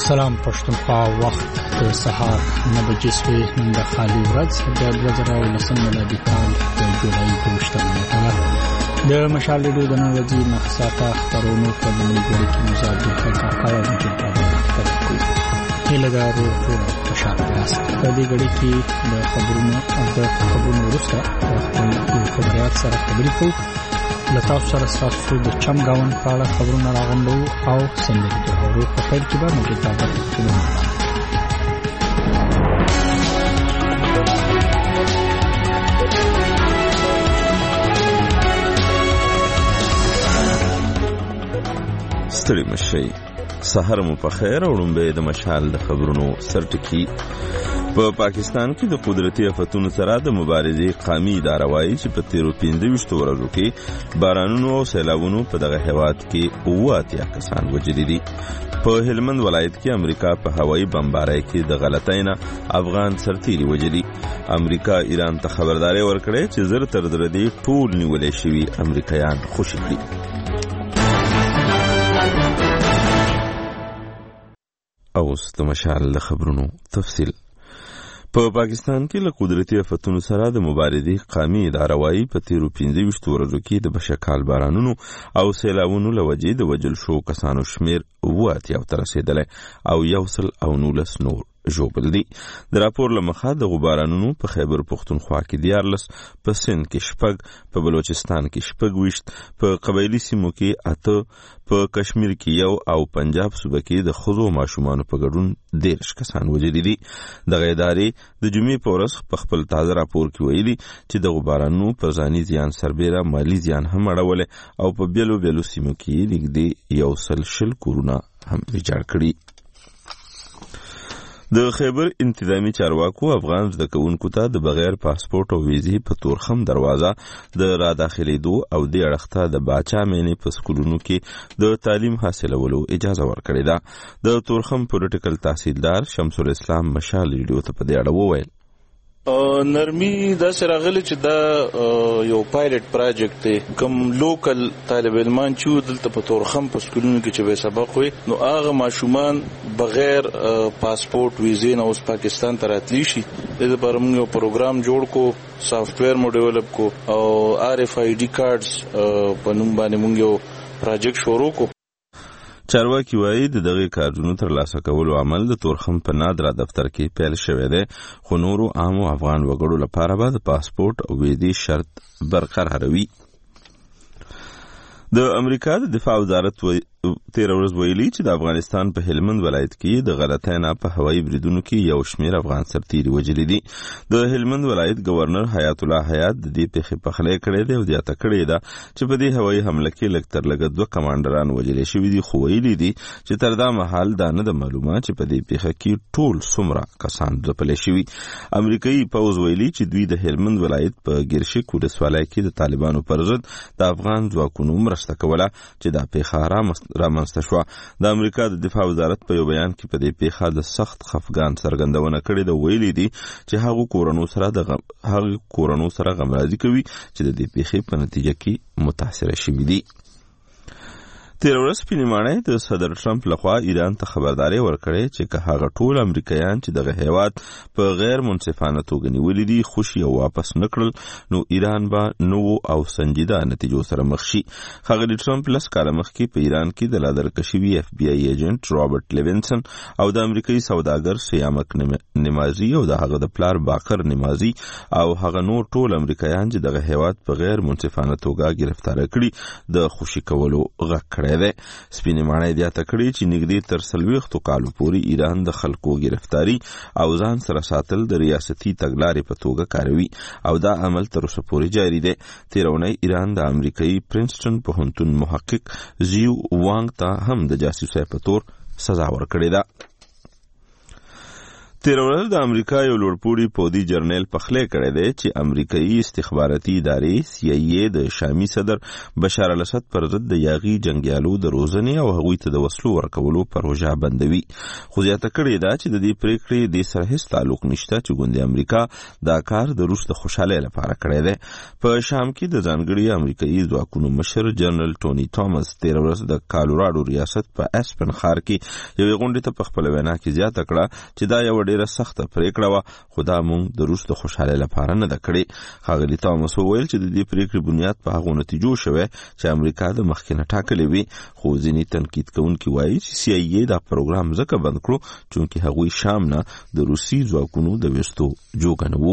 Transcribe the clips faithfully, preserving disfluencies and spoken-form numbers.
سلام پښتونخوا، وخت د سهار نه بجې شوې. نن د خالي ورځ د دوه زره ولسم میلادي کال د جولای دویشتمه نیټه د مشال ریډیو د نن ورځې نه ساعته خپرونو په لومړي ګړي کې مزار د کاکا او مجید خبرې کوي. هیله ده روغ ټول خوشحاله یاست. په دې ګړي کې د خبرونو او د خبرونو وروسته خپل خبریات سره خبرې کوو. له تاسو سره ستاسو د چم ګاونډ په اړه خبرونه راغونډو او سندرې اورو. په پیل کې به مجید خبرې کوو. ستړي مشئ، سحر مو په خیر. وړاندې د مشال د خبرونو سرټکی. په پا پاکستان کې د قدرتي آفتونو سره د مبارزې قامي اداره وایي چې په تیرو پنځه ویشتو ورځو کې بارانونو او سیلابونو په دغه هیواد کې اووه اتیا کسان وژلي دي. په هلمند ولایت کې امریکا په هوایي بمبارۍ کې د غلطۍ نه افغان سرتیري وژلي. امریکا ایران ته خبرداري ورکړې چې زر تر زره دې ټول نیولې شوي امریکایان خوشي کړي. اوس د مشال د خبرونو تفصیل. په پا پاکستان کې له قدرتي آفتونو سره د مبارزې قامي اداره وایي په تیرو پنځه ویشتو ورځو کې د بشکال بارانونو او سیلابونو له وجې د وژل شوو کسانو شمېر اووه اتیاو ته رسېدلی او یو سل او نولس نور ژوبل دي. د راپور له مخه د بارانونو په خیبر پښتونخوا کې دیارلس، په سند کې شپږ، په بلوچستان کې شپږ ویشت، په قبایلي سیمو کې اته، په کشمیر کې یو او پنجاب صوبه کې د ښځو او ماشومانو په ګډون دېرش کسان وژلي دي. دغه ادارې د جمعې په ورځ په خپل تازه راپور کې ویلي چې د بارانونو پر ځاني زیان سربیره مالي زیان هم اړولی او په بیلو بیلو سیمو کې نږدې یو سل شل کورونه هم ویجاړ کړي. د خیبر انتظامی چارواکو افغان زده کوونکو ته د بغیر پاسپورت او ویزې په تورخم دروازه د را داخلېدو او د اړخته د باچا مینې په سکولونو کې د تعلیم حاصلولو اجازه ورکړې ده. د تورخم پولیټیکل تحصیلدار شمس الاسلام مشال ریډیو ته په دې اړه وویل: نرمي داسې راغلی چې دا یو پایلټ پراجیکټ دی. کوم لوکل طالب علمان چې دلته په تورخم په سکولونو کې چې به سبق وي، نو هغه ماشومان بغیر پاسپورت ویزې نه اوس پاکستان ته راتلی شي. د دې لپاره موږ یو پروګرام جوړ کو، سافټویر مو ډیولپ کو او آر اف آی ډي کارډز په نوم باندې موږ یو پراجیکټ شروع کو. چارواکي وایي د دغه کارونو ترلاسه کولو عمل د تورخم په نادره دفتر کې پیل شوی دی، خو نورو عامو افغان وګړو لپاره به د پاسپورت او ویزې شرط برقراروي. د امریکا د دفاع وزارت تیر ورځ ویلي چې د افغانستان په هلمند ولایت کې د غلطۍ نه په هوایي بریدونو کې یو شمېر افغان سرتیري وژلي دي. د هلمند ولایت گورنر حیات الله حیات د دې پیښې پخلی کړی دی او زیاته کړې ده چې په دې هوایي حمله کې لږ تر لږه دوه کمانډران وژلي شوي دي، خو ویلي دي چې تر دا مهال دا نه ده معلومه چې په دې پیښه کې ټول څومره کسان ځپلي شوي. امریکایي پوځ ویلي چې دوی د هلمند ولایت په ګرشک ولسوالۍ کې د طالبانو پر ضد د افغان ځواکونو مرسته کوله چې دا پیښه رامنځته شوه. د امریکا د دفاع وزارت په یو بیان کې په دې پیښه د سخت خفګان څرګندونه کړې ده. ویلي دي چې هغو کورنو سره د هغو کورنو سره غمرازي کوي چې د دې پیښې په نتیجه کې متاثره شوي دي. تیر ورځ سپینې د صدر ټرمپ لخوا ایران ته خبرداري ورکړې چې که هغه ټول امریکایان چې دغه هیواد په غیر منصفانه توګه نیولي دي خوشي او واپس نکړل، نو ایران به نوو او سنجیده نتیجو سره مخ شي. ښاغلي ټرمپ لس کاله مخکې په ایران کې د لادرکه شوي اف بی آی ایجنټ رابرټ لیوینسن او د امریکایي سوداګر سیامک نمازي او د هغه د پلار باقر نمازي او هغه نور ټول امریکایان چې دغه هیواد په غیر منصفانه توګه گرفتار کړي د خوشي کولو غږ کړی. سپینې ماڼۍ زیاته کړې چې نږدې تر څلوېښتو کالو پورې ایران د خلکو گرفتاری او ځان سره ساتل د ریاستي تګلارې په توګه کاروي او دا عمل تر اوسه پورې جاري دی. تېره اونۍ ایران د امریکایي پرنسټن پوهنتون محقق زیو وانګ ته هم د جاسوسۍ په تور سزا ورکړې ده. تیر ورځ د امریکا یو لوړپوړي پوځي جرنیل پخلی کړی دی چې امریکایي استخباراتي ادارې سی ای ای د شامي صدر بشار الاسد پر ضد د یاغي جنګیالو د روزنې او هغوی ته د وسلو ورکولو پروژه بندوي. خو زیاته کړې ده چې د دې پریکړې د سره هیڅ تعلق نشته چې ګوند امریکا دا کار د روس د خوشحالۍ لپاره کړی دی. په شام کې د ځانګړي امریکایي ځواکونو مشر جنرال ټوني ټامس تیر ورځ د کالوراډو ریاست په اسپن ښار کې یوې غونډې ته په خپله وینا کې زیاته کړه چې دا یو ډیره سخته پریکړه وه، خو دا موږ د روس د خوشحالۍ لپاره نه ده کړې. ښاغلي تامس وویل چې د دې پریکړې بنیاد په هغو نتیجو شوی چې امریکا د مخکې نه ټاکلې وي، خو ځینې تنقید کوونکي وایي چې سی ای ای دا پروګرام ځکه بند کړو چونکې هغوی شام نه د روسي ځواکونو د ویستو جوګه نه وو.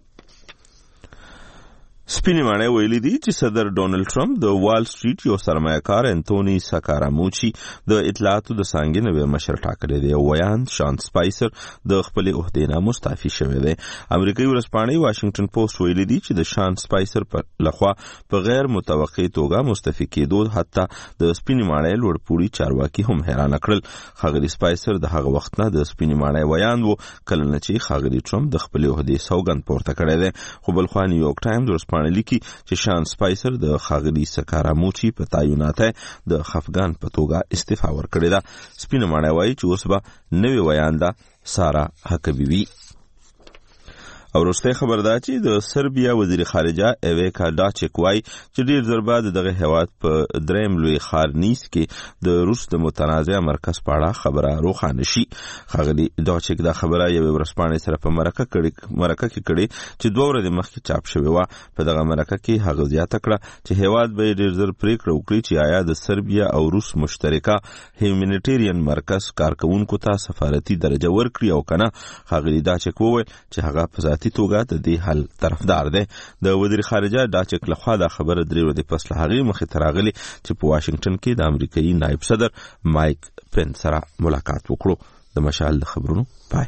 سپینې ماڼۍ ویلي دي چې صدر ډونالد ټرمپ د وال سټریټ یو سرمایه‌کار انتوني ساکاراموچي د اطلاعاتو د څانګې نوی مشر ټاکلی دی او ویان شان سپایسر د خپلې عهدې نه مستعفي شوی دی. امریکایي ورځپاڼې واشنګټن پوسټ ویلي دي چې د شان سپایسر په لخوا په غیر متوقع توګه مستعفي کېدو حتی د سپینې ماڼۍ لوړپوړي چارواکي هم حیرانه کړل. ښاغلي سپایسر د هغه وخت نه د سپینې ماڼۍ ویان و کله نه چې ښاغلي ټرمپ د خپلې عهدې سوګند پورته کړی دی. خو بل خوا نیویورک ټایمز ورځپاڼه لیکي چې شان سپایسر د ښاغلي ساکاراموچي په تعینات د خفګان په توګه استعفا ورکړې ده. سپینه ماڼۍ وایي چې اوس به نوې ویانده سارا حکبي وي. او وروستی خبر دا چې د سربیا وزیر خارجه ایویکا ډاچک وایي چې ډیر ځل به د دغه هیواد په دریم لوی ښار نیس کې د روس د متنازع مرکز په اړه خبره روښانه شي. ښاغلي ډاچک دا خبره یوې ورځپاڼې سره په مرکه کړې مرکه کې کړې چې دوه ورځې مخکې چاپ شوې وه. په دغه مرکه کې هغه زیاته کړه چې هیواد به ډیر ژر پریکړه وکړي چې آیا د سربیا او روس مشترکه هیومینیټیرین مرکز کارکوونکو ته سفارتي درجه ورکړي او کنه. ښاغلي ډاچک وویل چې هغه په ذاتي توګه د دې حل طرفدار دی. د وزیر خارجه ډاچک لخوا دا خبره درې ورځې پس له هغې مخې ته راغلې چې په واشنګټن کې د امریکایي نایب صدر مایک پنس سره ملاقات وکړو. د مشال د خبرونو پای.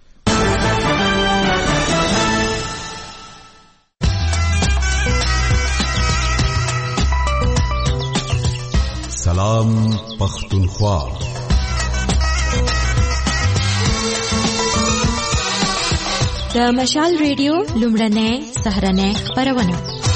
سلام پختونخوا. د مشال ریډیو لومړنۍ سهرنۍ خپرونه.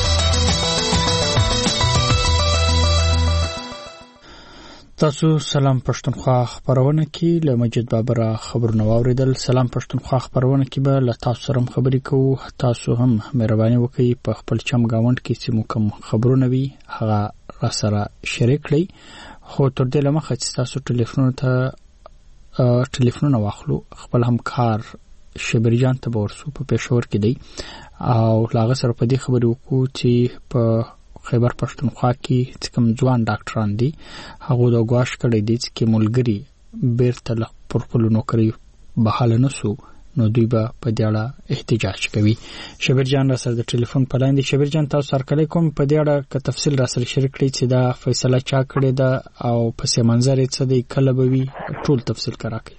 تاسو سلام پښتونخوا خبرونه کې له مجید بابر خبرونه واوریدل. سلام پښتونخوا خبرونه کې به له تاسو سره خبرې کوو. تاسو هم مهرباني وکړئ په خپل چم گاوند کې چې موږ خبرونه وي هغه را سره شریک کړئ. خو تر دې لمخه چې تاسو ټلیفون ته ټلیفون واخلو خپل همکار شبیر جان ته ورسو په پېښور کې دی او لاغه سره په دې خبرې وکړو چې په خیبر پښتونخوا کې کوم ځوان ډاکټران دي هغه د غواش کړی دي چې ملګری بیرته پر خپل نوکری بحاله نسو نو دوی به په دې اړه احتجاج کوي. شبیر جان را سره د ټلیفون په لاندې. شبیر جان تاسو سره کله کوم په دې اړه که تفصیل را سره شریک کړئ چې دا فیصله چا کړې ده او پس منظر یې څه دی کله به وي ټول تفصیل راکړئ.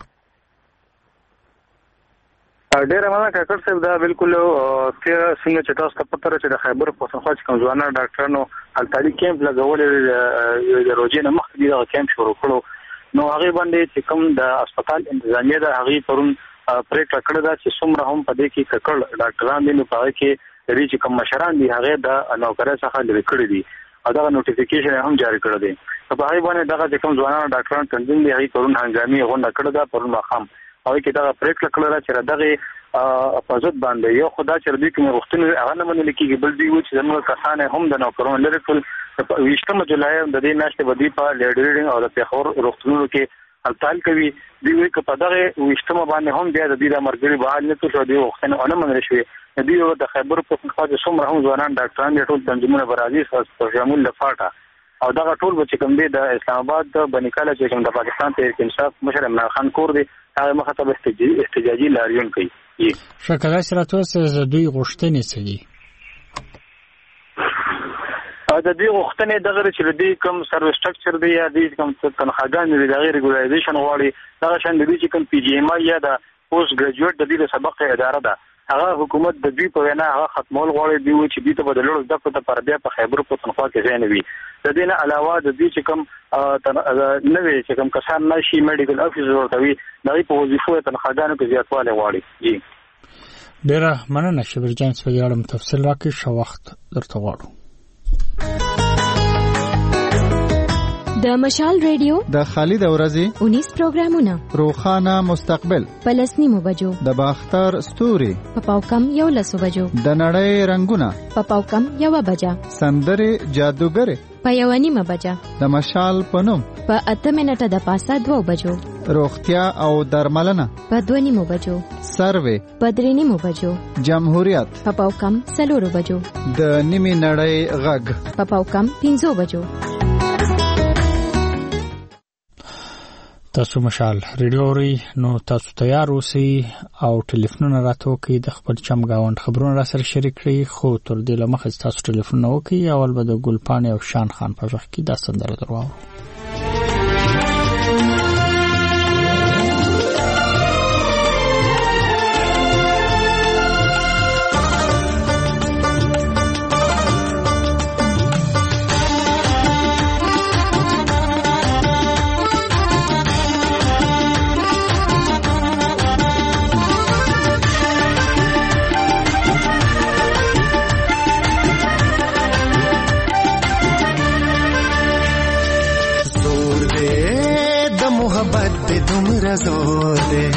ډیره مننه کاکړ صاحب. دا بالکل چې څنګه چې تاسو ته پته راځي د خیبر پښتونخوا چې کوم ځوانان ډاکټرانو هلتالي کیمپ لګولې د روزي نه مخکې دا کیمپ شروع کړو نو هغه باندې چې کوم د هسپتال انتظامیه د هغه پرون پریکړه کړې ده چې څومره هم په دې کې ککړ ډاکټران دي نو په هغه کې لري چې کوم مشران دي هغه د نوکرۍ څخه لري کړی دي او دا نوټیفیکیشن هم جاری کړی دی. په هغه باندې دغه کوم ځوانان ډاکټران تنظیم دي هغه پرون هنګامي غونډه کړې ده پرون مخام او کې دا پریکړه کړل چې دغه اپوزیت باندې یو خدای چې دوی کوم وختونه هغه نه منل کېږي بل دی چې زموږ کسانه هم د نوکرونو لري ټول ویشتمه جولای د دې ناشته بدی په لیډرینګ او د پیښور وختونو کې هلتال کوي دی وی که په دغه ویشتمه باندې هم بیا د دې د مرګري بحال نه شو دی وختونه نه منل شوی دی د خیبر پښتونخوا د څومره هم ځوانان ډاکټران ټول تنظیمونه برازي په شامل لفاټه او دا ټول چې کوم دی د اسلام آباد د بنیکاله چې کوم د پاکستان ته انصاف مشر عمران خان کور دی هغه مخاطب احتجاجي لاریون کوي. شکل سره تاسو د دوی غوښتنې څه دي؟ د دې غوښتنې دغه چې د کوم سروس سټرکچر دی یا د کوم تنخواګان دی د ریګولایزیشن غواړي دغه شان د دې چې کوم پی جی ایم آی یا د پوسټ ګریجویټ د دې سبق اداره ده هغه حکومت د دوی په وینا هغه ختمول غواړي دی چې دوی ته به د لوړو زده کړو لپاره بیا په خیبر پښتونخوا کې ځای نه وي. د دې نه علاوه د دوی چې کوم نوې چې کوم کسان نشي میډیکل افیسر ورته وي د په وظیفو تنخواګانو کې زیاتوالی غواړي. جی ډیره مننه شبیر جان په دې اړه تفصیل راکړئ. ښه وخت درته غواړو. د مشال ریډیو د خالد اورزی انیس پروګرامونه روخانه مستقبل پلسنی مو بجو د باختر ستوري په پاوکم یو لسو بجو د نړۍ رنگونه په پاوکم یو بجا سندره جادوګر په یو نیمه بجا د مشال پنوم په اته منټه د پاسه دوه بجو روغتیا او درملنه په دوه نیمه بجو سروې په درې نیمه بجو جمهوریت په پاوکم څلورو بجو د نیمه نړۍ غږ په پاوکم پنځو بجو. تاسو مشال ریډیو ری نو تاسو تیار اوسئ او ټلیفونونه راته وکړئ د خپل چمګاوند خبرونه را سره شریک کړئ. خو تر دې لمخه تاسو ټلیفون وکړئ. اول به د ګلپانې او شان خان په ځخ کې دا سندره درواو. زور دے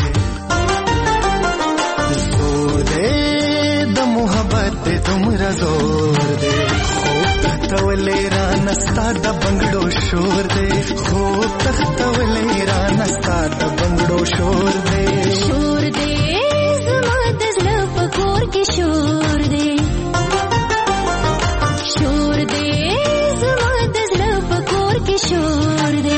زور دے د محبت دے تمرا زور دے خوب تختولے را نستا د بنگڑو شور دے خوب تختولے را نستا د بنگڑو شور دے شور دے زما د زړه په کور کې شور دے شور دے زما د زړه په کور کې شور دے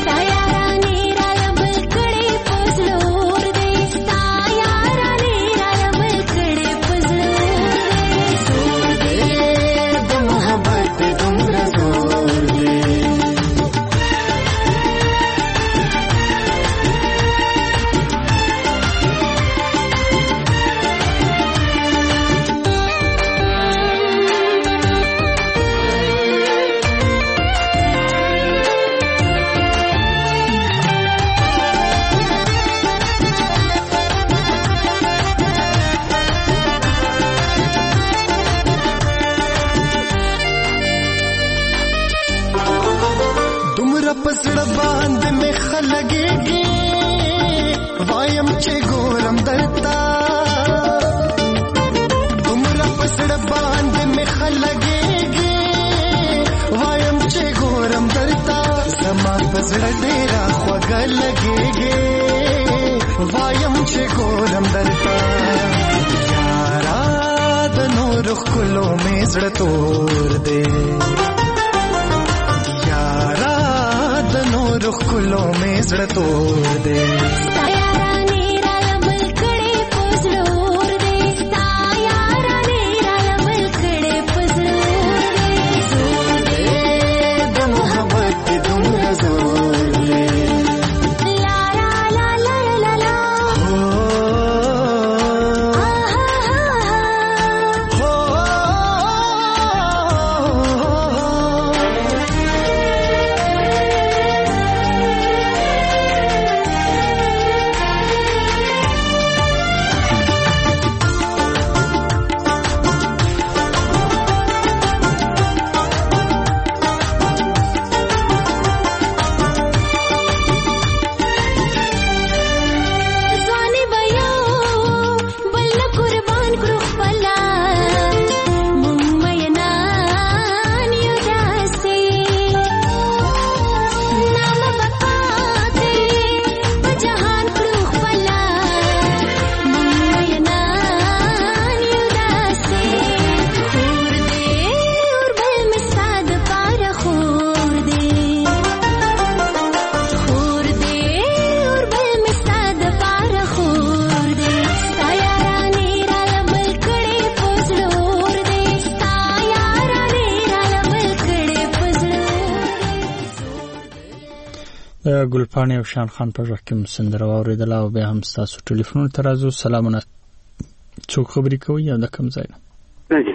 ګلپانې او شان خان په ځخ کې سندره واوریدله او بیا هم تاسو ټلیفون ته راځو. سلامونه څوک خبرې کوي او د کوم ځای نه؟ جی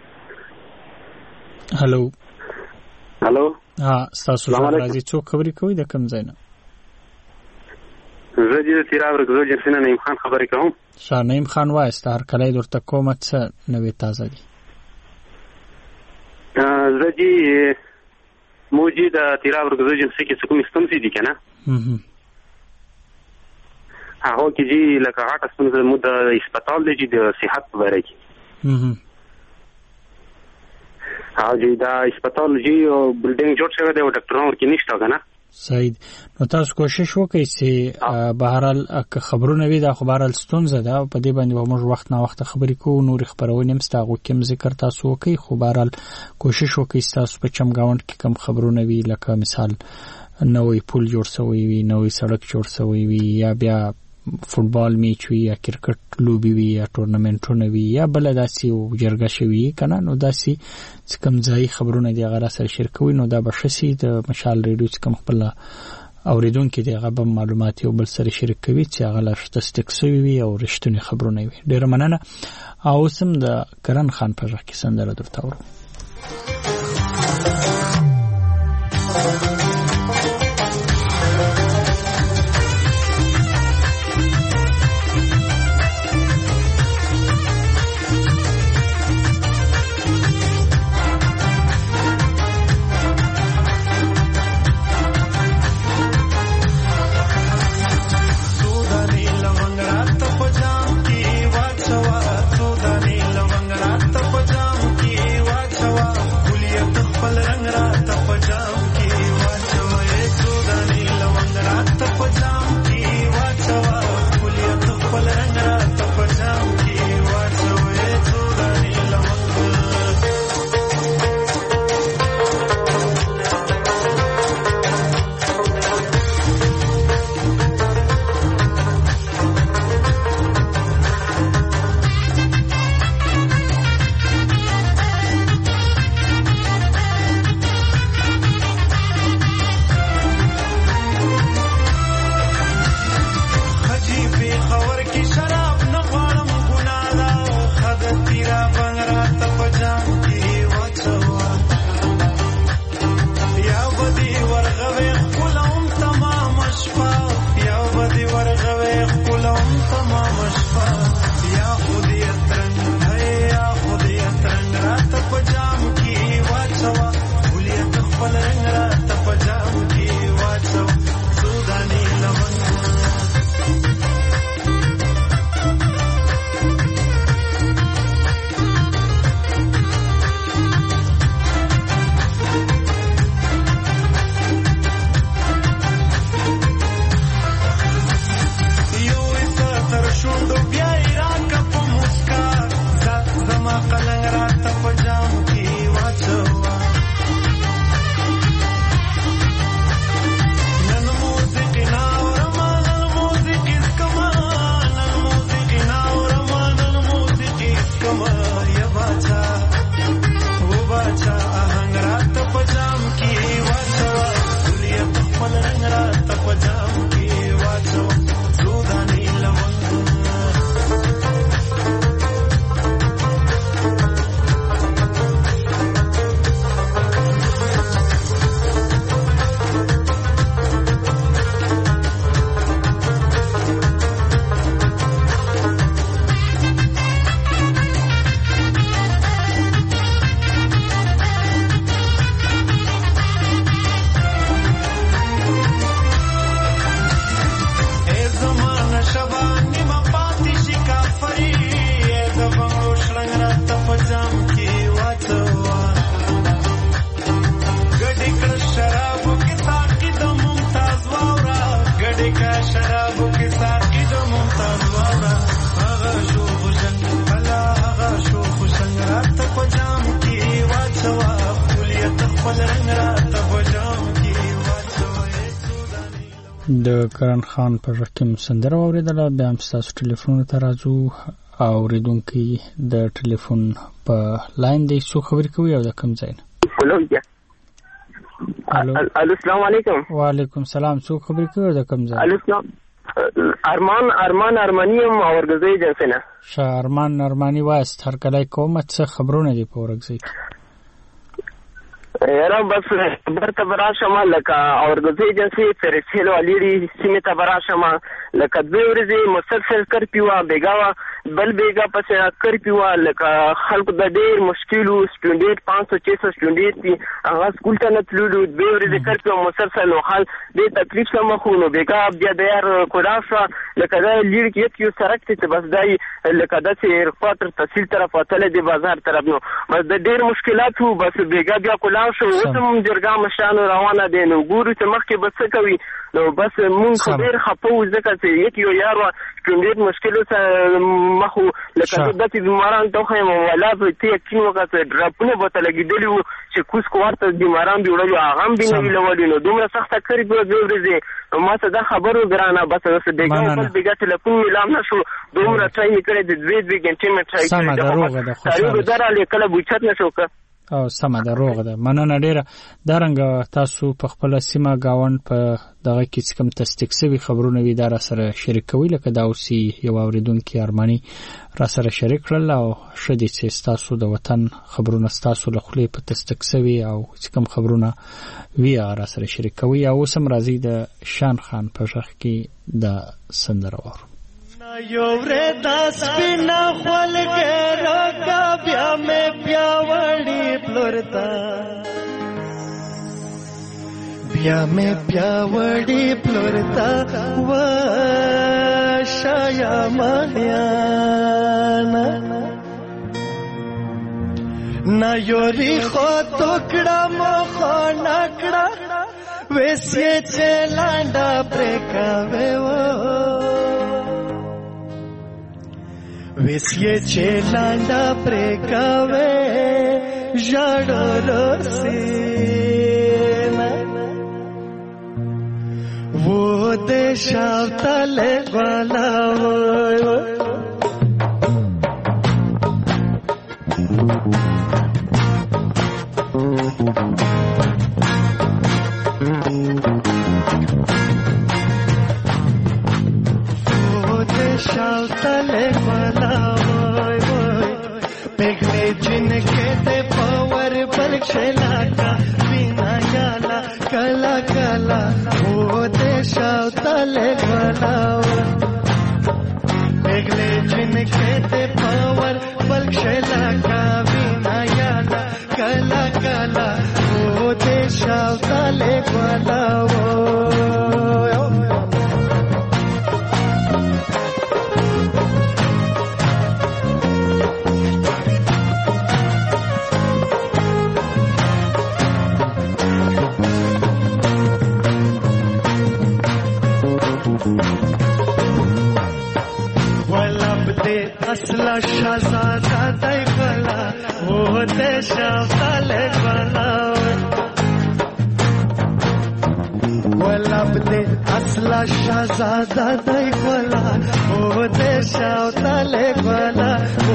هلو هلو ها تاسو راځي څوک خبرې کوي د کوم ځای نه؟ زه د تیرا ورګزو جنسنه نعیم خان خبرې کوم. شاه نعیم خان وایست هر کله درته کومه څه نوې تازه دي؟ زه جی موجي د تیرا ورګزو جنسي کې څه کوم ستونزې دي کنه هغه کې جی لکه هغه ستونزې مو د هسپتال دی د صحت په اړه کې او جی دا هسپتال جی او بلډینګ جوړ شوی دی او ډاکټرانو ورکې نشته کنه. صحیح. نو تاسو کوشش وکړئ چې بهرحال که خبرونه وي دا خبرال ستونزه ده په دې باندې موږ وخت نه وخت خبرې کوو نور خبرونه هم ستاسو کوم ذکر تاسو وکړئ خو بهرحال کوشش وکړئ تاسو په چمګاوند کې کم خبرونه وي لکه مثال نوې پول جوړ شوی وي نوې سړک جوړ شوی وي یا بیا فوتبال میچ وي یا کرکټ لوبي وي یا ټورنمنټونه وي یا بل داسې جرګه شوی کنه نو داسې کم ځای خبرونه دی غره سره شریکوي نو دا بشسي د مشال ریډیو کم خپل اوریدونکو دی غو معلومات یو بل سره شریک کوي چې هغه لا ستستکسوي وي او رښتونی خبرونه وي. ډیر مننه. او سم د کرن خان په ځکه سندره درته ورو. د کرن خان په رقم سندره اوریدله بیا هم تاسو ټلیفون ته راځو او ریدونکو د ټلیفون په لاین دی څو خبرې کوي او د کوم ځای نه؟ الو السلام علیکم. وعلیکم سلام. څو خبرې کوي او د کوم ځای؟ الو ارمان ارمان ارمانیم او ورګزی جنسنه ش ارمان ارمانی وایست هر کله کومه څه خبرونه دی په ورګزی یاره بس برته براشم لکه اورګزی جنسي فرسیل ولیری سیمه ته براشم لکه دوی ورځې مسلسل کرپیوا بیگاوا بل بیگا پسې کرپیوا لکه خلکو د ډیر مشکلو سټوډنټ پانچ سو چھ سو سټوډنټ دي هغه سکول ته نه تللو دوی ورځې کرپیوا مسلسل نو حال دې تکلیف سم خو نو بیگا بیا د یار کوډاسا لکه دا لیر کې یو سرک ته بس دای لکه د سیر فاتر تحصیل طرف اتل دی بازار طرف نو بس د ډیر مشکلات وو بس بیگا بیا کولا شو وسم جرګه مشانو روانه دي نو ګورو چې مخکې بس کوي نو بس مونږ خبر خپو ځکه چې یک یو یار وا څنګه مشکل سره مخو لکه د دې بیماران ته خو ولا په تی کې وخت ډراپونه بوته لګیدلی وو چې کوس کوارته بیماران دی وړو هغه هم دی لولي نو دومره سخت کړی په دې ورځې ما ته دا خبرو ګرانه بس اوس دغه په دغه ټلیفون ملام نشو دومره ټایم کړی د دوه دوه غنټې مې ټرای کړی سم دروغه ده خوشاله ده را لیکله بوچت نشو که او سم دروغه ده مننه ډیره درنګ تاسو په خپل سیمه گاوند په دغه کې کوم تصدیق شوی خبرونه وی در سره شریکوي لکه دا اوسي یو اوریدونکو ارمانی را سره شریک کړل او شدي چې تاسو د وطن خبرونه تاسو له خپل په تصدیق شوی او کوم خبرونه وی را سره شریکوي او سم راځي د شان خان په شخ کې د سندره ور یو ورې داس بنا خپل ګرګا بیا مې پیاوړی پلورتا بیا مې پیاوړی پلورتا و شایا مهیانا نا یوري خو ټوکړه مخ نکړه وېسې چې لانډا پرکاوي و ویسیه چه لاندا پریکاوه جاڑو رسینا وہ دیشاو تلے گوالاو وہ دیشاو تلے گوالاو جن کے دے پاور بلک شلاکا بینا یالا کلا کلا وہ دیشاو تلے گوالاو پگلے جن کے دے پاور بلک شلاکا بینا یالا کلا کلا وہ دیشاو تلے گوالاو असला शहजादा दई गला वो देशा वाले गला वलब दे असला शहजादा दई गला वो देशा वाले गला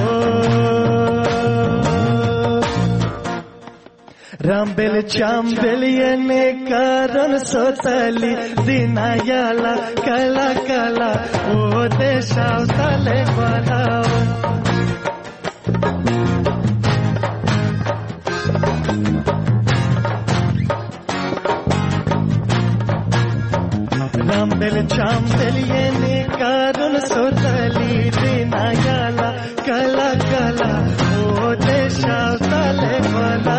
रामबेल चांबेल ये ने कारण सोतली दिना याला कला कला वो देशा वाले गला रामबेल चांबेल ये ने कारण सोतली दिना याला कला कला वो देशा वाले गला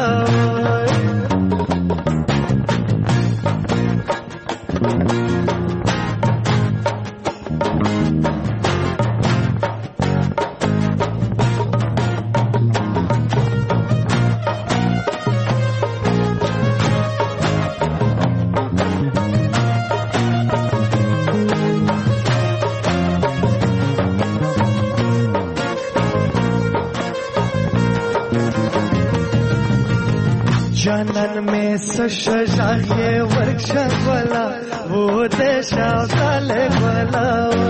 जानन में सशजाए वर्कशॉप वाला वो देशा वाले वाला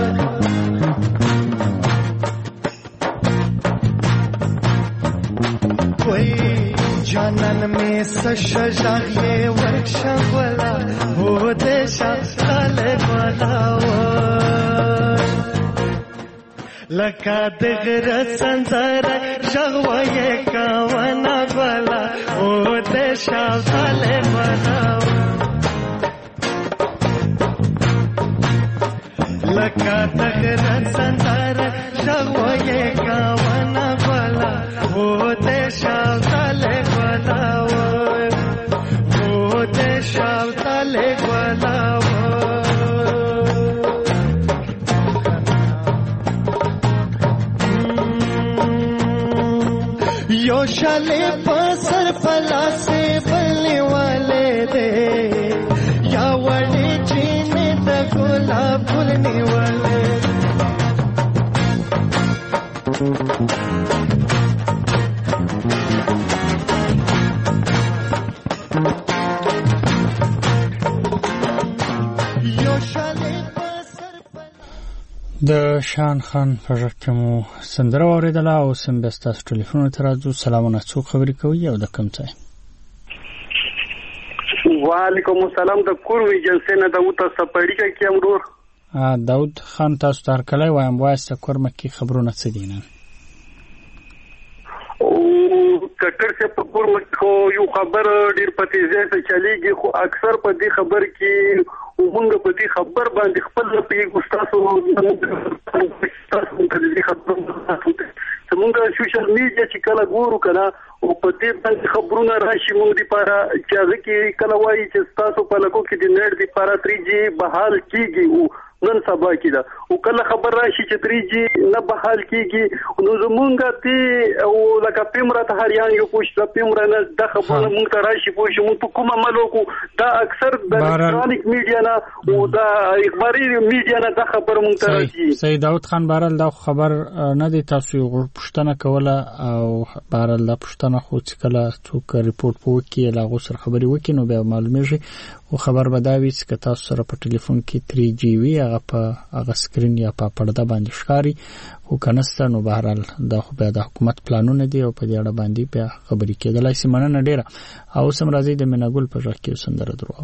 कोई जानन में सशजाए वर्कशॉप वाला वो देशा वाले वाला لکه د غره سندره ږغ وایې کوونه ګله او د شاوتاله بناو لکه د غره سندره ږغ وایې کوونه ګله او د شاوتاله بناو او د شاوتاله بناو यो शाले पसर फला से बलने वाले दे या वड़े चीने द गुलाब फूलने वाले यो शाले د شان خان په ژبه مو سندره اوریدله او سم به تاسو ټلیفون ته راځو. سلامونه، څوک خبرې کوي او د کوم ځای؟ وعلیکم السلام. د کوروي جنسه نه داوود سپړی کې امرور ا داوود خان تاسو تر کله وایم واسه کورمه کې خبرونه څه دي نه او کټر څه په کورمه کو یو خبر ډیر پتی زه چلیږي خو اکثر په دې خبر کې ومنګ په دې خبر باندې خپل په ګستاسو تاسو ته دې خبر څنګه سوشل میډیا چې کله ګورو کنه او په دې باندې خبرونه راشي مو دي لپاره چې هغه کې کله وایي چې تاسو په لکو کې د نت دی لپاره تھری جی بحال کیږي او نن سبا کیدا او کله خبر راشي چې تھری جی نه بحال کیږي نو زمونږه تی او لکه پیمره ته هریان یو پوښ د پیمره نه د خبرونه مونږ ته راشي پوښ مونږ په کومه ملوکو دا اکثر د الکترونیک میډیا نه او دا اخباري میډیا نه د خبر مونږ ته راشي. سید داوود خان بهرال دا خبر نه دی تاسو پښتنه کوله او بهرال دا پښتنه خو چې کله څوک ریپورت وکړي لا غوسر خبري وکړي نو به معلومیږي او خبر بداوي چې تاسو سره په ټلیفون کې تھری جی وی هغه په هغه سکرین یا په پرده باندې ښکاری او کنهسته نو بهرال دا خو به د حکومت پلانونه دي او په دې اړه باندې بیا خبرې کېدلای شي. مننه ډیره او سم راځي د منګل په ځای کې سندره درو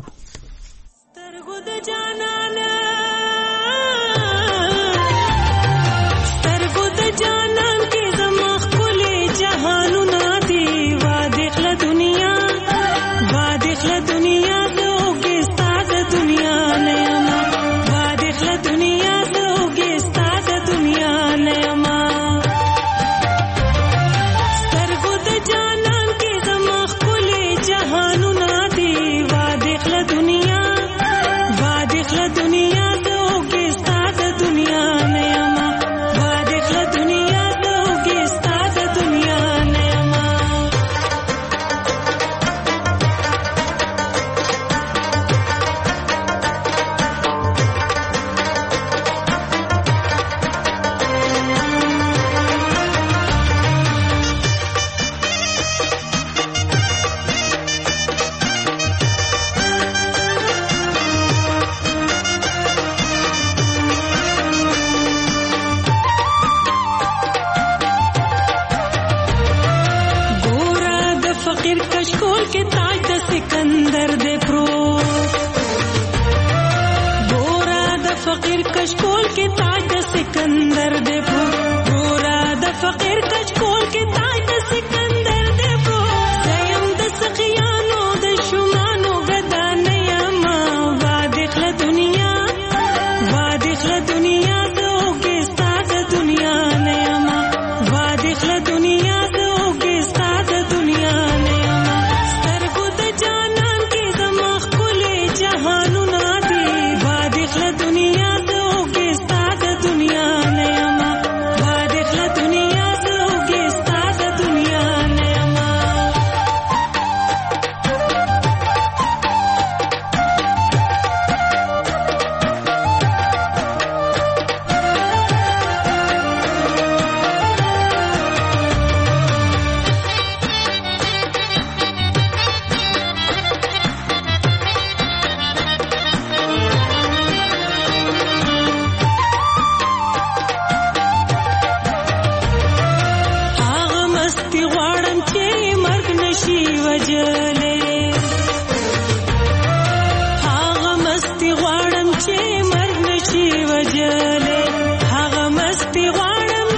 هغه مستی غواړم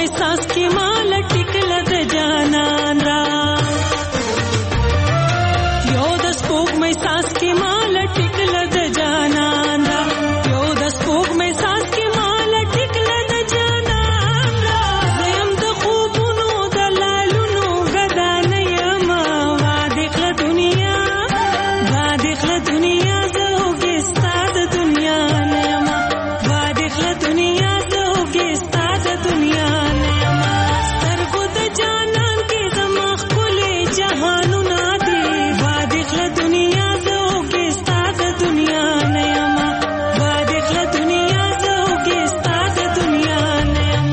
سپوږمۍ ساس کې مال ټکله د جانان را یو د سپوږمۍ ساس کې مال ټکله د جانان را یو د سپوږمۍ ساس کې مال ټکله د جانان را زم د خوبونو د لالونو غدان یم واده کله دنیا واده کله دنیا زه وګستا د دنیا یم واده کله دنیا زه وګستا د دنیا یم سترګو د جانان کې زما ښکلي جهانونه دي واده کله دنیا زه وګستا د دنیا یم واده کله دنیا زه وګستا د دنیا یم.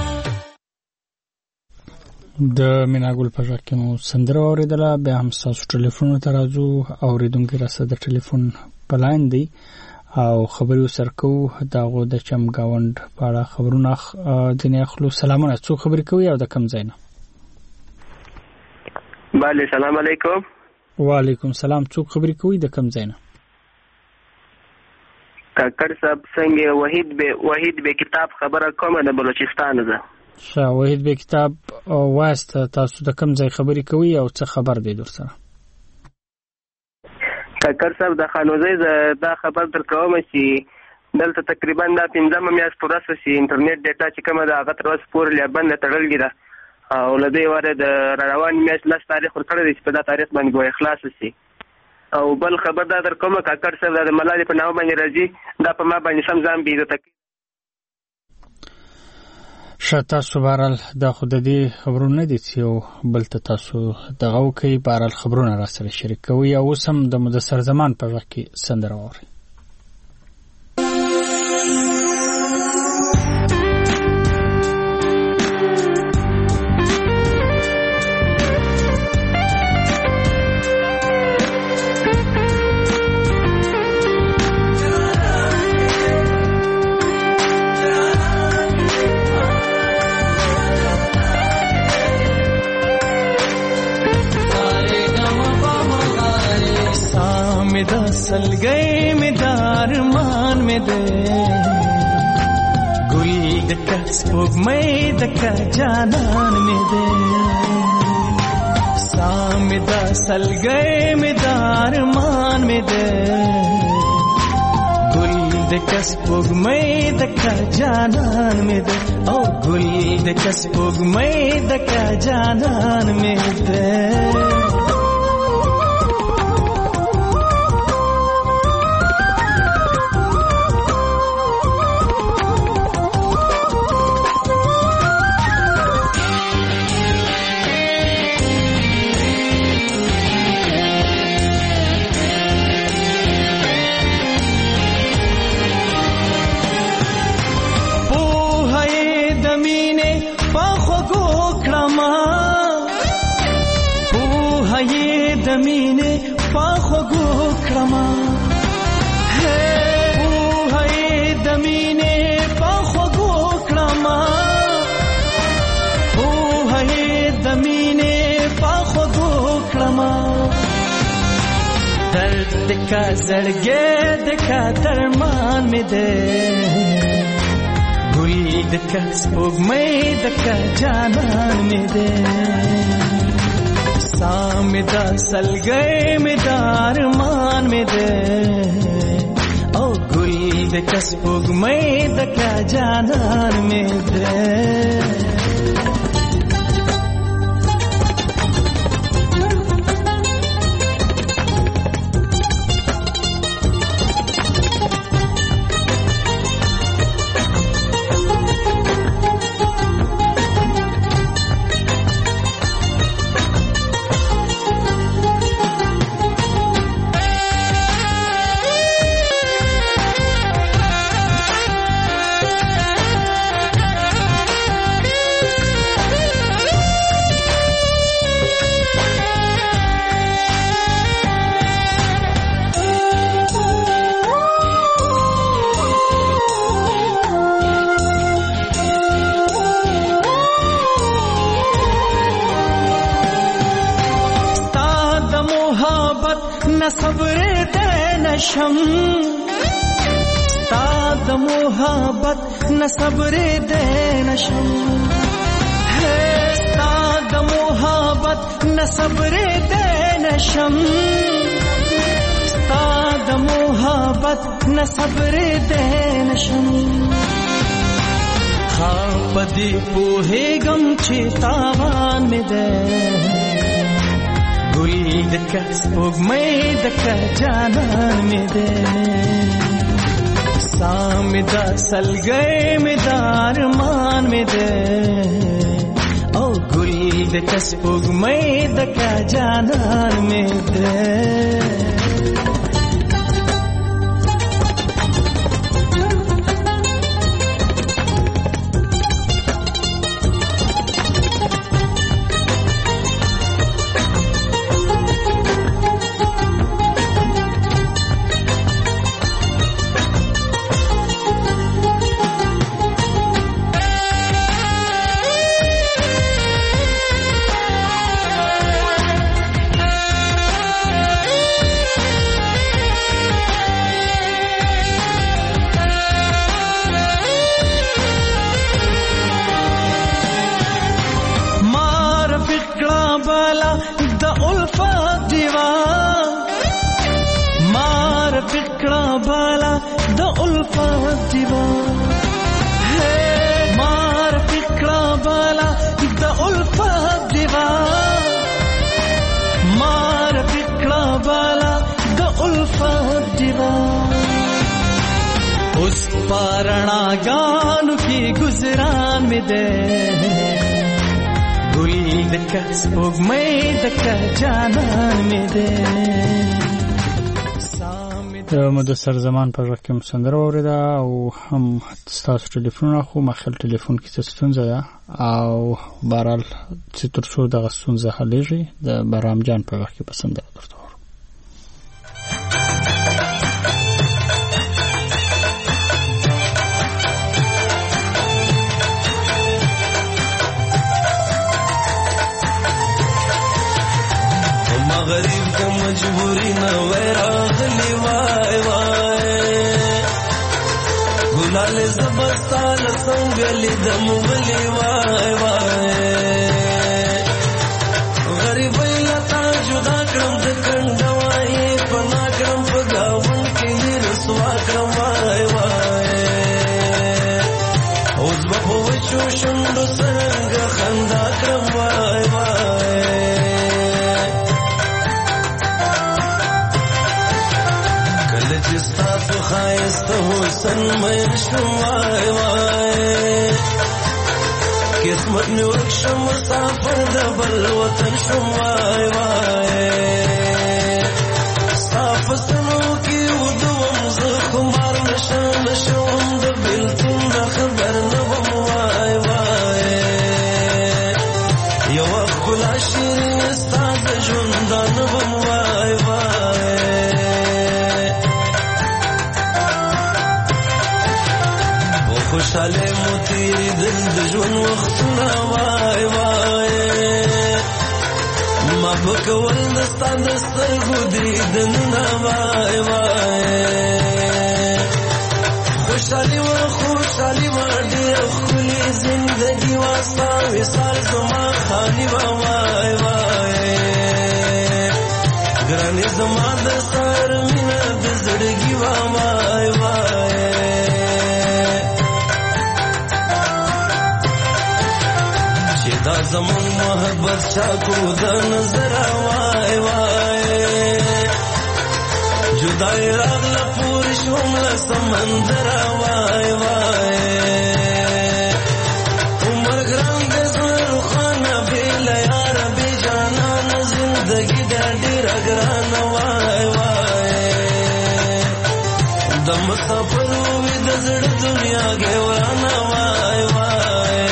د میناګل په ځای کې مو سندره اوریدله. بیا هم تاسو ټلیفون ته راځو. اوریدونکي راسه د ټلیفون په لاین دی او خبرې سره کوو دغه د چمګاوند په اړه خبرونه ځینې اخلو. سلامونه، څوک خبرې کوي او د کوم ځای نه؟ بله سلام علیکم. وعلیکم سلام. څوک خبرې کوي د کوم ځای نه؟ کاکړ صاحب څنګه؟ وحید به وحید به کتاب خبره کومه د بلوچستان ده. ښه وحید به کتاب واسط تاسو د کوم ځای خبرې کوي او څه خبر دی در سره؟ کاکړ صاحب د خانوزۍ دا خبر در کوم چې دلته تقریبا دا پنځمه میاشت پوره شوه چې انټرنیټ ډیټا چې کومه ده هغه تر اوسه پورې لا بنده تړلې ده او له دې واره د را روانې میاشت لس تاریخ ورکړی دی چې په دا تاریخ باندې ګویا خلاص شي. او بل خبر دا در کومه کاکړ صاحب دا د ملالۍ په نامه باندې راځي دا په ما باندې سم ځان بې عزته کوي. ښه تاسو بهرحال دا خو د دې خبرونه نه دي چې یو بل ته تاسو دغه وکړئ. بهرحال خبرونه را سره شریک کوئ او اوس هم د مدثر زمان په غږ کې سندره واورئ. सलगई में दारमान में दे गुल दका स्पोगमई दका जानन में दे सामिदा सलगई में दारमान में दे गुल दका स्पोगमई दका जानन में दे ओ गुल दका स्पोगमई दका जानन में दे دمینه پاخو گو کرما ہے ہے دمینه پاخو گو کرما ہے دمینه پاخو گو کرما درد کا زړګې د کا درمان می دے ګل د کا سپوږمۍ د کا جانان می دے सामिदा सलगई में दारमान में दे ओ गुल दे कसपुगमई दका जानन में दे شم ستا د محبت نه صبر دې نشم محبت نه صبر دې نشم ستا د محبت نه صبر دې نشم خاپدی پوهېږم چې تاوان مې دی ګل د کس سپوږمۍ د که جانان مې دی سا مې دا سلګۍ مې دا ارمان مې دی او ګل د کس سپوږمۍ د که جانان مې دی پارणागानों की गुजरान में दे गुली दका स्पोगमई दका जानان में दे مدثر زمان پر وخت کې مسندره اوریدا او هم تاسو ټلیفون خو مخل ټلیفون کې ستونزه ده او بهرال چې تر څو دغه ستونزه حلېږي د برام جان په وخت کې پسندره درته غریب کو مجبوری نہ وراغلی وای وای ګلال زبستان څنګه دم غلی وای وای غریب لتا جدا کړم د کندوای پنا کړم په گاون کې رسوا کړم وای وای اوس په وچو شوندو څنګه خندا کړم وای وای جستاسو خایست حسن مې شوای وای قسمت مې ورکشم مسافر د بل وطن شوای وای صافستنو کې ودوم زه خمار نشم نشم د بلتون خبر نه وم وای وای یو خلا شیرین استاد ژوندان وم وای وای خوشاله مو تیری دل د ژوند وختونه وای وای ما بکول دستا د سترګو دیدنونه وای وای خوشالي و خوشالي و ډېره ښکلې زندګي وه ستا وصال زما خالي وه وای وای ګرانې زما د سر مینه د زړګي وه وای وای دا زمون محبت چاکو د نظر وای وای جدای راغله پور شوم له سمندر وای وای عمر ګران د زړه خانه بیل یار به جانان زندگی د ډیر ګران وای وای د مسافر وې د زړه دنیا کې ورانه وای وای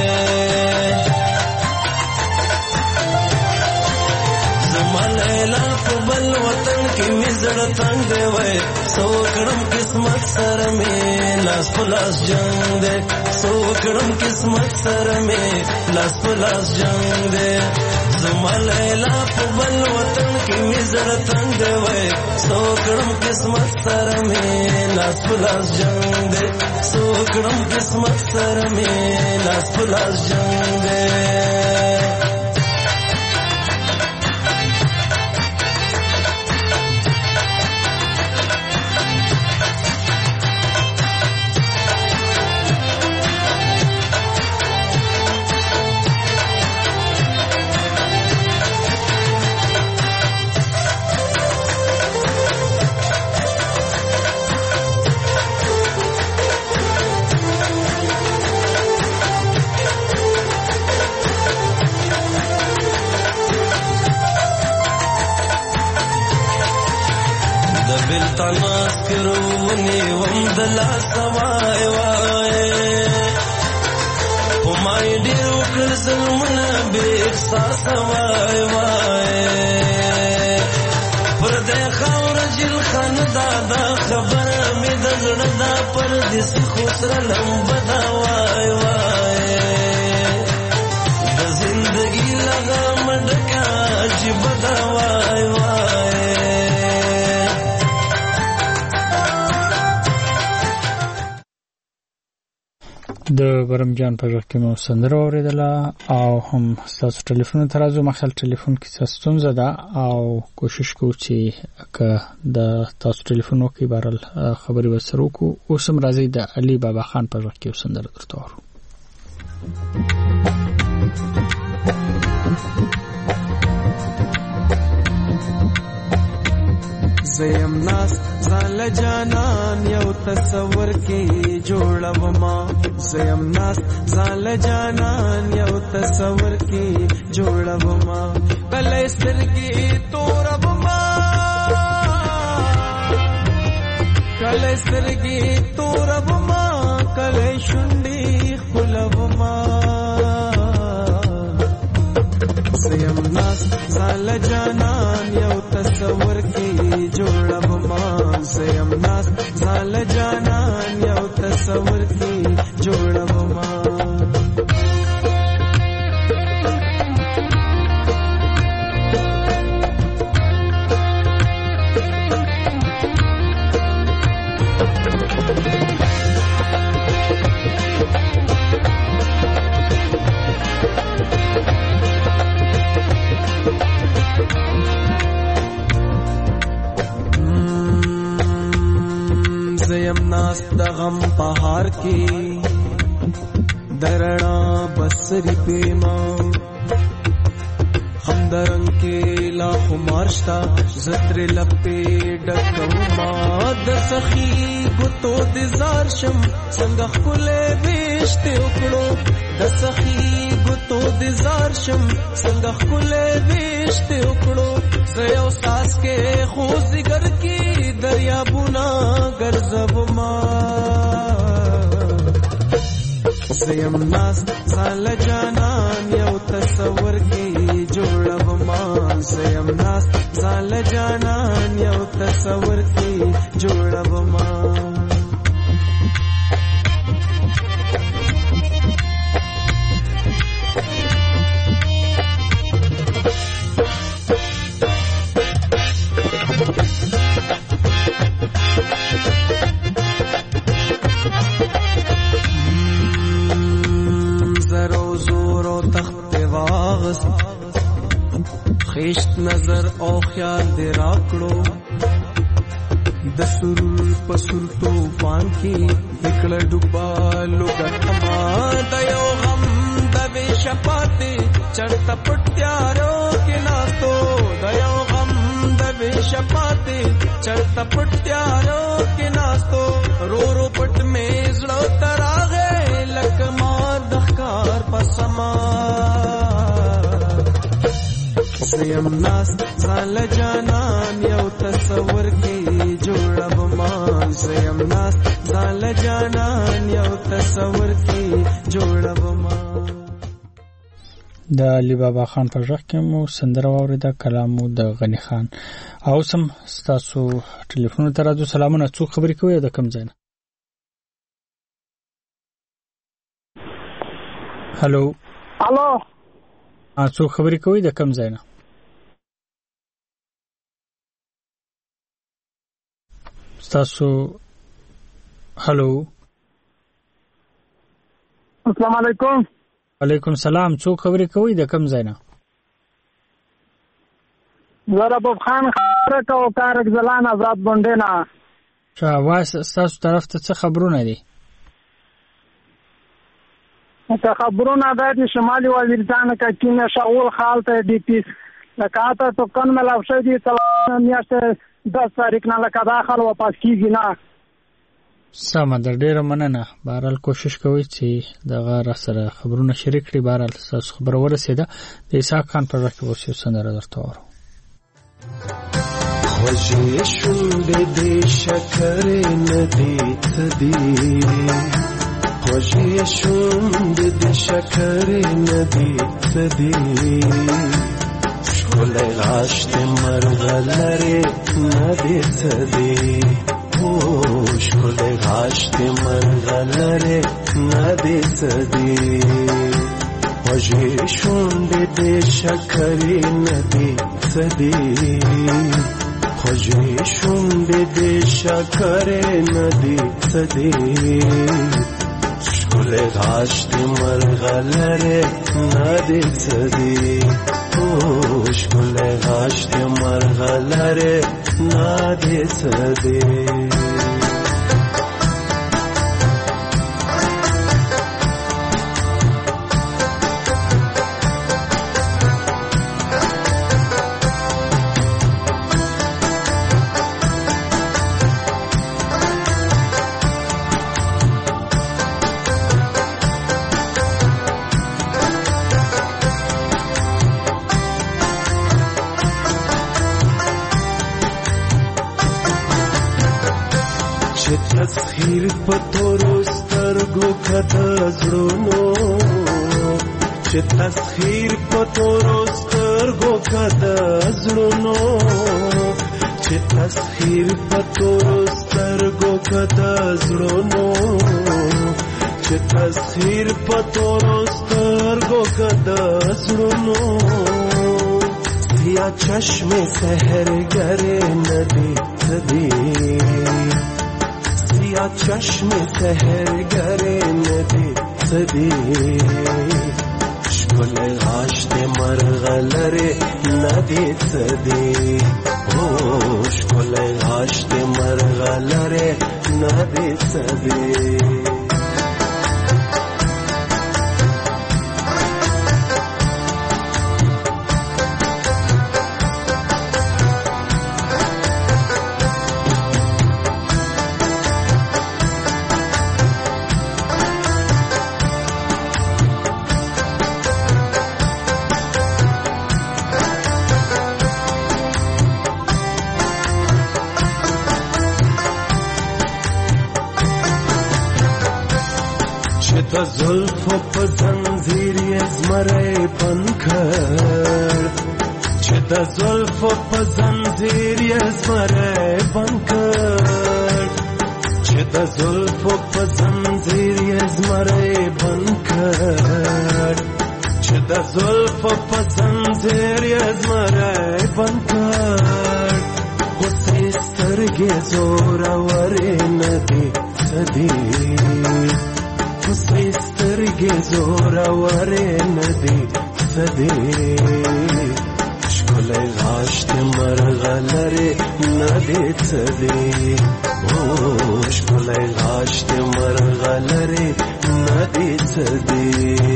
بل وطن کې مزړ تنگ دی وای سو کړم قسمت سره مې لاس په لاس جنگ دی سو کړم قسمت سره مې لاس په لاس جنگ دی زما لیلا په بل وطن کې مزړ تنگ دی وای سو کړم قسمت سره مې لاس په لاس جنگ دی سو کړم قسمت سره مې لاس په لاس جنگ دی دلا سوای وای پمای ډیر وکړ زلمونه به احساس وای وای پر دې خاور جل خان دادا خبر مې د زړه دا پر دې خسر لمبه دا وای وای د زندګی لغم ډکا چې بدا وای وای د برمجان په ځای کې مو سندره اوریدله او هم تاسو ټلیفون ترازو مخال ټلیفون کې ستونزه ده او کوشش کوو چې که د تاسو ټلیفون وکړي بهرحال خبرې ورسره وکړو. اوس هم راځئ د علي بابا خان په ځای کې سندره درته واورو. زیم ناس زال جانان یو تصور کی جوړوما زیم ناس زال جانان یو تصور کی جوړوما کله سترګې توربما کله سترګې توربما کله شونډې خلوما زیم ناس زال جانان یو تصور کی جوړوما زیم ناس زال جانان یو تصور کی جوړوما زیم ناس د غم پهار کې درنا بسری پیما هم درنګ کې لا خمارشتا زتر لپې ډکوما د سخی ګوتو د زار شم څنګه خله وشته وکړو د سخی ګوتو د زار شم څنګه خله وشته وکړو زيو ساس کې خوځي ګر کې دریابونه ګرځوما زیم ناس زال جانان یو تصور کې جوړوما زیم ناس زال جانان یو تصور کې جوړوما خیشت نظر او خیال دے راکڑو د سرور پسر توفان کی اکڑا ڈوبا لوگا تما دیو غم دوی شپاتے چڑتا پٹیارو کے ناستو دیو غم دوی شپاتے چڑتا پٹیارو کے ناستو رو رو پٹ میں زڑو تراغے لکما دخکار پسما زیم ناس زال جانان یو تصور کی جوړوما زیم ناس زال جانان یو تصور کی جوړوما. د علي بابا خان په ځای کې مو سندره واوریده کلامو د غنی خان. او سم تاسو ټلیفون ته راځو. سلامونه، څوک خبرې کوي د کوم ځای نه؟ هالو هالو څوک خبرې کوي د کوم ځای نه؟ تاسو هالو السلام علیکم. وعلیکم السلام. څوک خبرې کوي د کوم ځای نه؟ زربوب خان خبره کوم کارک زلان آزاد بونډه نه. چا واس تاسو طرف ته څه خبرونه دي؟ ته خبرونه د شمالي وزیرستان کې کینه شاول خالته ډي پی لکاته تو کن ملاو شي دي تل میاشته دس تاریخ نه لکه داخل واپس کیږي نه. سمه در ډیره مننه. بهرحال کوشش کوي چې دغه را سره خبرونه شریک کړي. بهرحال تاسو خبر ورسېده. د اسحاق خان پر راکې وسو سندره درته وره. خوږې شونډې دې شکرې نه دي څه دي خوږې شونډې دې شکرې نه دي څه دي ښکلی غاښ دې مرغلرې نه دي څه دي ښکلی غاښ دې مرغلرې نه دي څه دي خوږې شونډې دې شکرې نه دي څه دي خوږې شونډې دې شکرې نه دي څه دي ښکلی غاښ دې مرغلرې نه دي څه دي ښکلی غاښ دې مرغلرې نه دي څه دي تسخیر پتورو سترګو کده زړونو چې تسخیر پتورو سترګو کده زړونو چې تسخیر پتورو سترګو کده زړونو چې تسخیر پتورو سترګو کده زړونو سیا چشم سحر گره ندی ندی یا چشم سحر گره ندی صدی ښکلی غاښ دې مرغلرې ندی صدی ښکلی غاښ دې مرغلرې ندی صدی د زلفو په زنځیر یې زمری بند کړ چې د زلفو په زنځیر یې زمری بند کړ چې د زلفو په زنځیر یې زمری بند کړ چې د زلفو په زنځیر یې زمری بند کړ غصې سترګې زورورې نه دي څه دي غصې سترګې زورورې نه دي څه دي ښکلی غاښ دې مرغلرې نه دي څه دي ښکلی غاښ دې مرغلرې نه دي څه دي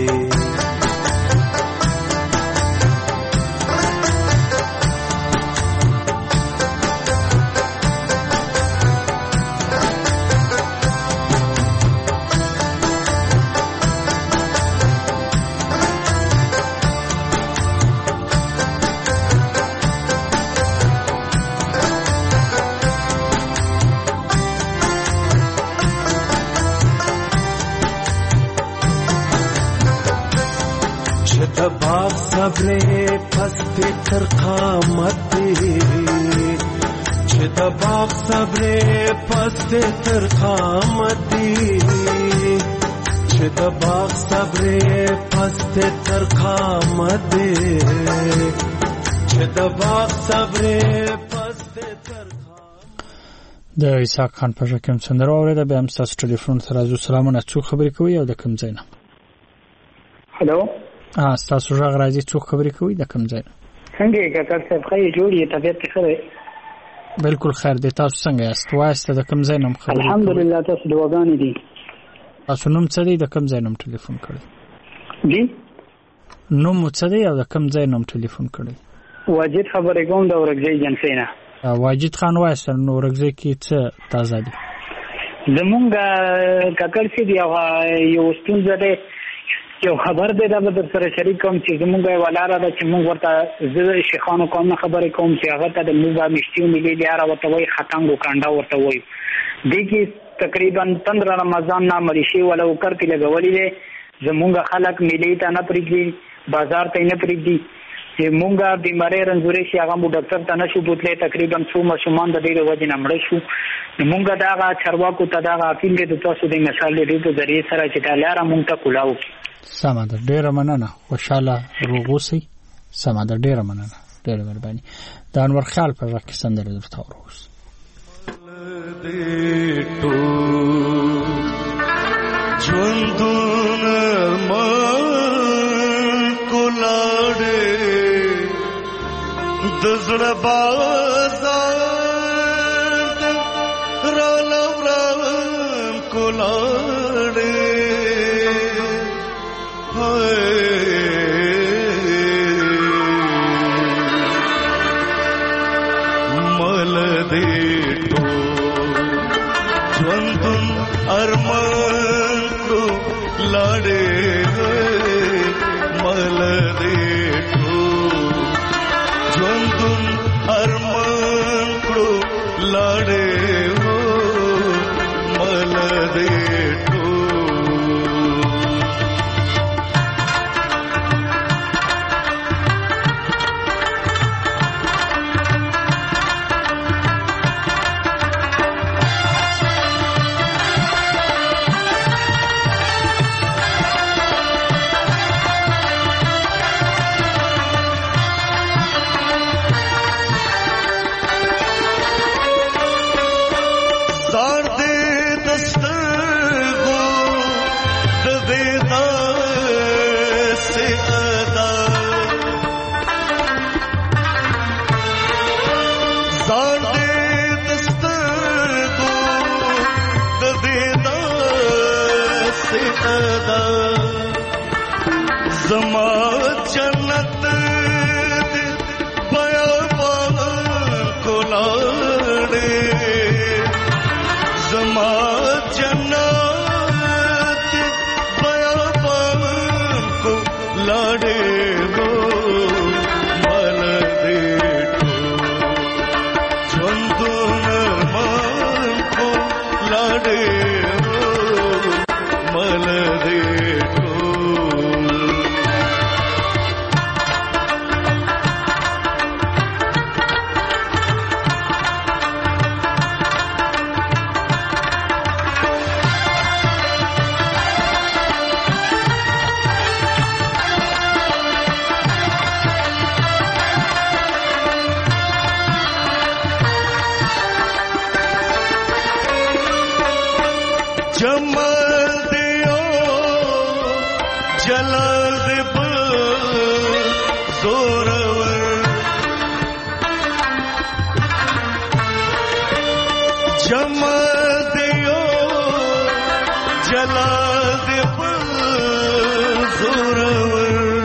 د باغ صبرې پستې تر قامت دی چې د باغ صبرې پستې تر قامت دی چې د باغ صبرې پستې تر قامت دی چې د باغ صبرې پستې تر د اسحاق خان په شکم سندره اوریده به هم تاسو ټلیفون سره زو سلامونه څو خبرې کوي او د کوم ځای نه هلو اه تاسو راغ راځي څو خبرې کوي د کوم ځای څنګه کاکا صاحب خیر جوړی طبيعت ښه ده بالکل خیر دی تاسو څنګه یاست واسطه د کوم ځای نوم خبرې الحمدلله تاسو دعاګانې دي تاسو نوم څه دی د کوم ځای نوم ټلیفون کړی جی نوم څه دی او د کوم ځای نوم ټلیفون کړی واجد خبرې کوم د ورګځي جنسینا واجد خان وایسر نو ورګځي کې څه تازه دي زمونږ کاکړ سي دی یو ستونزه ده یو خبر دی دا به در سره شریک کوم چې زموږ یوه لاره ده چې موږ ورته زه شیخانو قوم نه خبرې کوم چې هغه ته د موږ میشتي ملي لاره ورته وایي ختنګ و کانډه ورته وایو دې کې تقریبا پندره رمضان نه مریشي ولا وکر کې لګولې دی زموږ خلک میلې ته نه پرېږدي بازار ته نه پرېږدي چې مونږ بیماری رنځورې شي هغه مو ډاکټر ته نشو بوتلی تقریبا څو ماشومان د دې د وجې نه مړه شو مونږ د هغه چارواکو ته دغه اپیل دی د تاسو د مشال ریډیو په ذریعې سره چې دا لاره مونږ ته کولاو کړي سمه ده ډېره مننه خوشحاله روغ اوسئ سمه ده ډېره مننه ډېره مهرباني د انور خیال په غږ کې سندره درته واوروس ژوندون ارمان کولاړې د زړه بازار را لوران کولاړې مل دې ټو ژوندون ارمان کو لاړې مل دې ټو ژوندون ارمان کو لاړې مل دې ټو زما جنت بیابان کولاړې زما جنت بیابان کولاړې وو مل دې ټو ژوندون ارمان کولاړې وو مل دې جمال دیو جلال دی بل زورور جمال دیو جلال دی بل زورور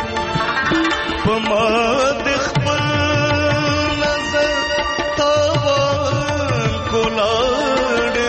پما دی خپل نظر تاوان کولاړې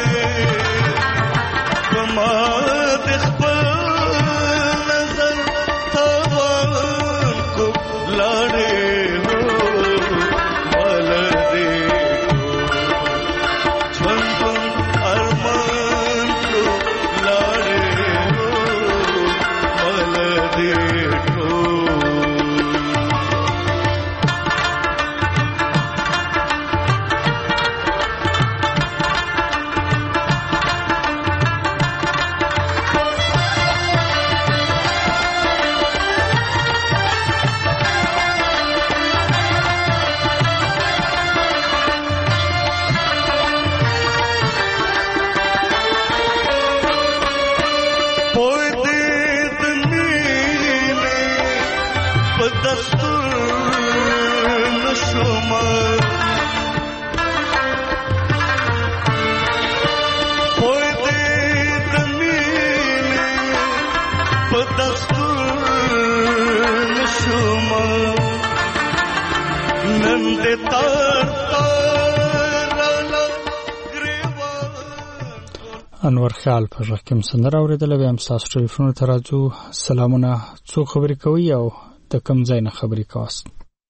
انور خیال په ژغ کې مسندر اورېدل بیا هم ستاسو ټلیفون ته راځو. سلامونه، څوک خبرې کوي او د کوم ځای نه خبرې کوئ؟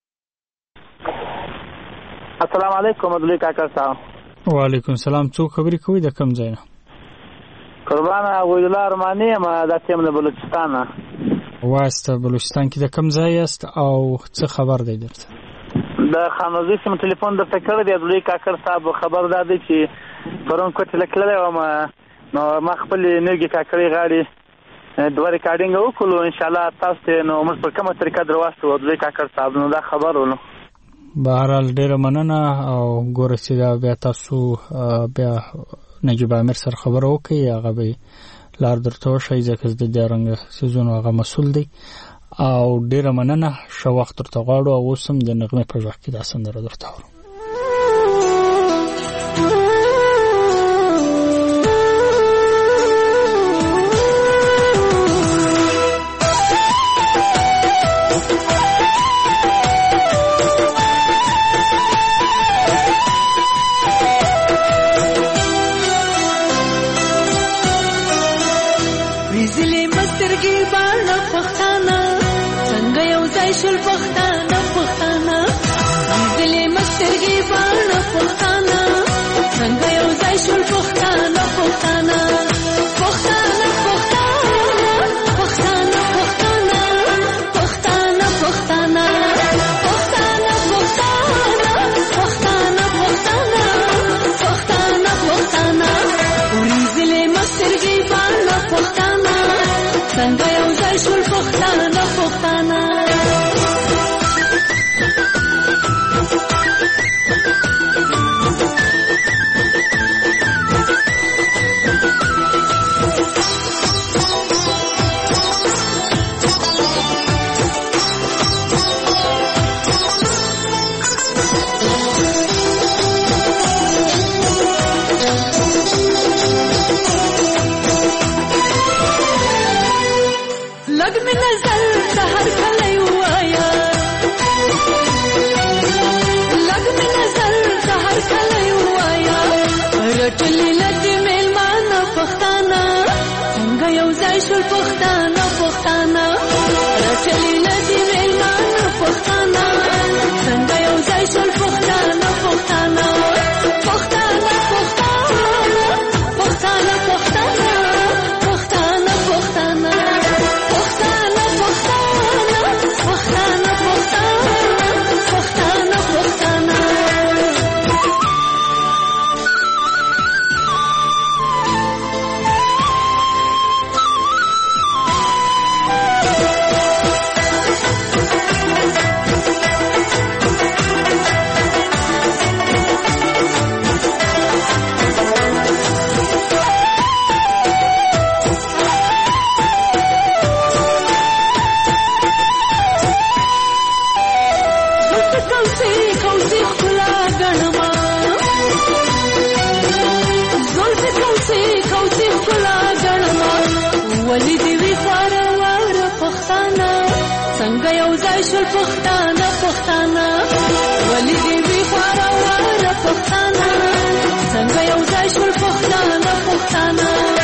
السلام علیکم عبدالله کاکا صاحب. وعلیکم السلام، څوک خبرې کوي د کوم ځای نه؟ قربان عبد الله ارمانی ما د تیم د بلوچستان. واسطه بلوچستان کې د کوم ځای است او څه خبر دی درته؟ د خانوزي سم ټلیفون درته کړی دی عبدالله کاکا صاحب. خبر دا دی چې پرون کوټه لکړلې و ما نو ما خپل نوګي کاکړي غاړي دوه ریکارډینګ وکړو ان شاء الله تاسو ته نو موږ په کومه طریقه درواستو عبدالله کاکا صاحب. نو دا خبر ولو بهرحال ډیره مننه او ګوره چې دا بیا تاسو بیا نجیب امیر سره خبر وکړي هغه به لار درته وشي ځکه د دې رنګ سيزونو هغه مسول دی او ډیره مننه. شو وخت درته غواړو او اوسم د نغمه په ځخ کې دا سندره درته ورو. شول پښتانه پښتانه ولې دې وی خورا واره پښتانه څنګه یو ځای شول پښتانه پښتانه